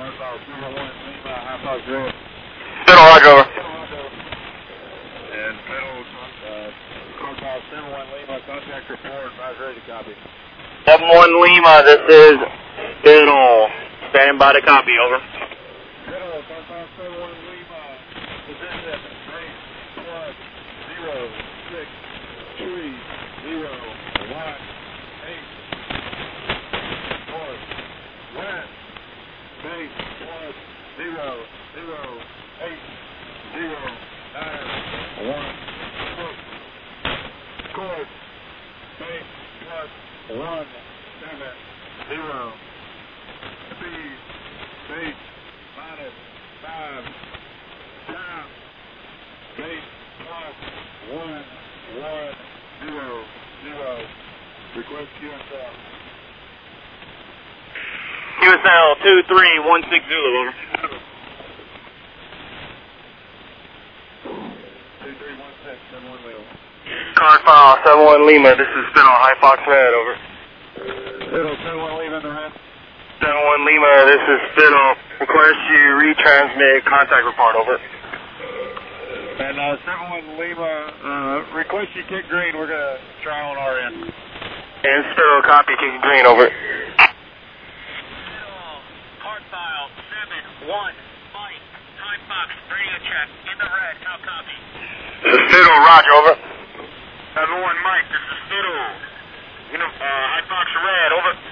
Fiddle, Roger, over. And Fiddle, Carfile 71 Lima, contact report, advise ready to copy. 71 Lima, this is Fiddle. Standing by to copy, over. Fiddle, Carfile 71 Lima, position, base, plus, 0, 6, 3, 0, 1, 8, north, west, base, plus, 0, 0, 8, 0, 9, 1, 6, course, base, plus, 1, 7, 0, speed, base, minus, 5, down, base, plus, 1, 1, 0, 0, request QSL. QSL 2316 Zulu, over. 2316, 71 Lima. Carfile 71 Lima, this is Fiddle, High Fox Red, over. Fiddle, 71 Lima in the red. 71 Lima, this is Fiddle. Request you retransmit contact report, over. And 71 Lima, request you kick green. We're going to try on our end. And Fiddle, copy, kicking green, over. Carfile 71 Mike, High Fox, radio check, in the red, how copy? This is Fiddle, Roger, over. 71 Mike, this is Fiddle. High Fox Red, over.